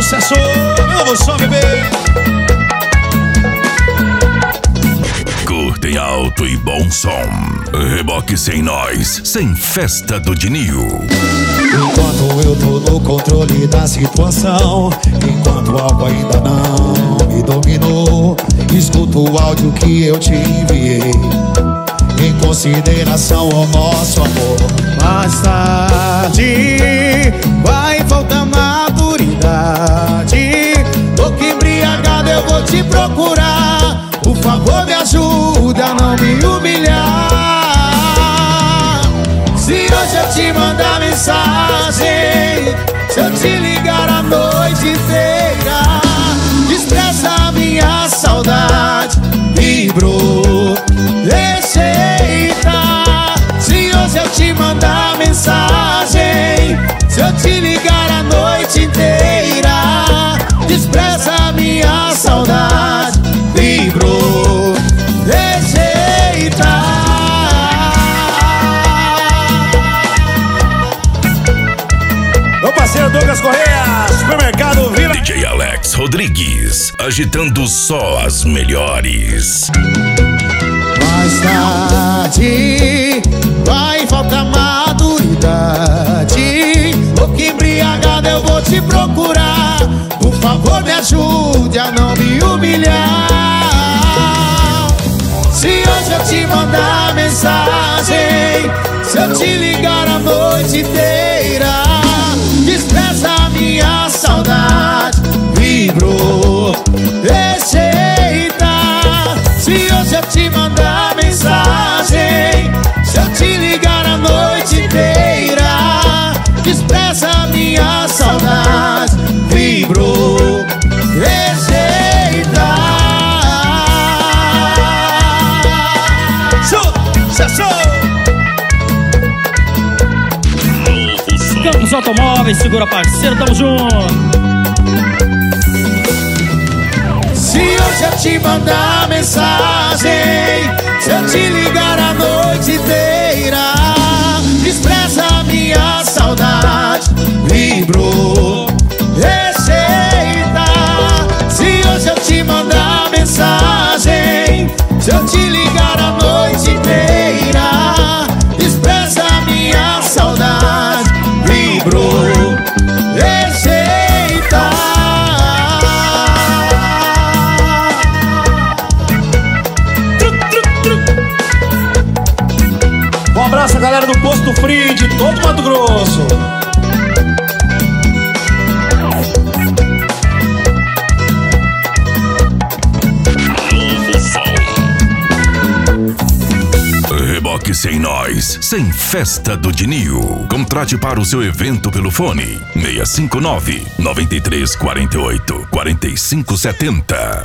Sucesso, novo som, bebê. Curtem alto e bom som. Reboque sem nós, sem festa do Dinil. Enquanto eu tô no controle da situação, enquanto o álcool ainda não me dominou, escuto o áudio que eu te enviei, em consideração ao nosso amor. Mais tarde vai faltar maturidade. Louco embriagado eu vou te procurar. Por favor me ajude a não me humilhar. Se hoje eu te mandar mensagem, se eu te ligar a noite inteira, expressa a minha saudade. Vibrou, rejeita. Se hoje eu te mandar mensagem, se eu te ligar a noite inteira, expressa a minha saudade. Vibrou, rejeita. Meu parceiro Douglas Correia, supermercado Vila. DJ Alex Rodrigues, agitando só as melhores. Mais tarde vai faltar maturidade. Louco embriagado eu vou te procurar. Por favor me ajude a não me humilhar. Se hoje eu te mandar mensagem, se eu te ligar a noite inteira, expressa a minha saudade. Vibrou, rejeita. Se hoje eu te mandar mensagem, se eu te ligar a noite inteira, expressa a minha saudade. Vibrou, rejeita. Sucesso! Campos Automóveis, segura parceiro, tamo junto. Se hoje eu te mandar mensagem, se eu te ligar a noite inteira, expressa a minha saudade. Vibrou, rejeita. Se hoje eu te mandar mensagem, se eu te ligar a noite inteira, expressa a minha saudade. Vibrou, rejeita. Um abraço a galera do Posto Free de todo Mato Grosso. Reboque sem nós, sem festa do Dinil. Contrate para o seu evento pelo fone 659-9348-4570.